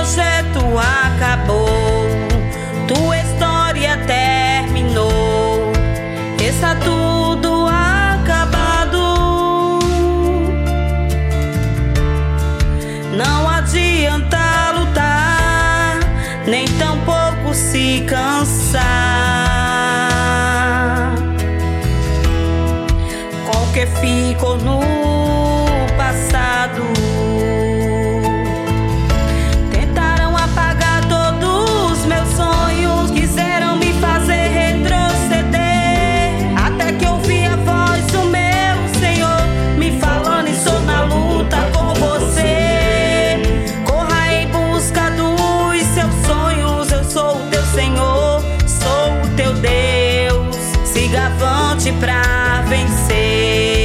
projeto acabou, tua história terminou, está tudo acabado. Não adianta lutar, nem tampouco se cansar com o que ficou no passado. Tentaram apagar todos os meus sonhos, quiseram me fazer retroceder, até que ouvi a voz do meu Senhor me falando: estou na luta com você. Corra em busca dos seus sonhos, eu sou o teu Senhor, sou o teu Deus. Siga avante pra vencer.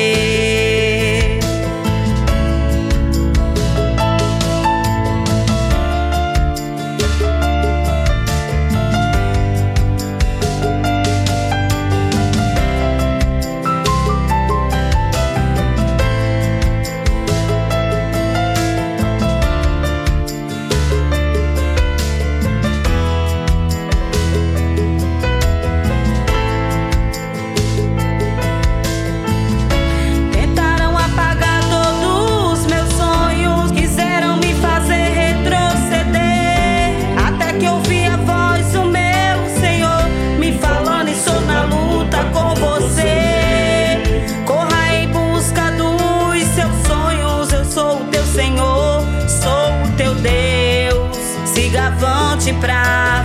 Siga avante pra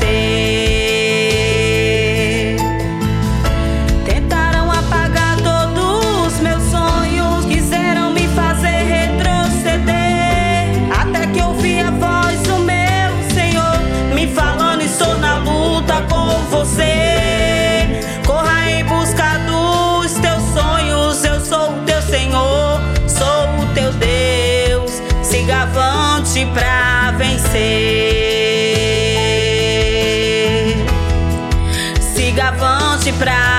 vencer. Tentaram apagar todos os meus sonhos, quiseram me fazer retroceder, até que ouvi a voz do meu Senhor me falando: estou na luta com você. Corra em busca dos teus sonhos, eu sou o teu Senhor, sou o teu Deus. Siga avante pra vencer. Siga avante pra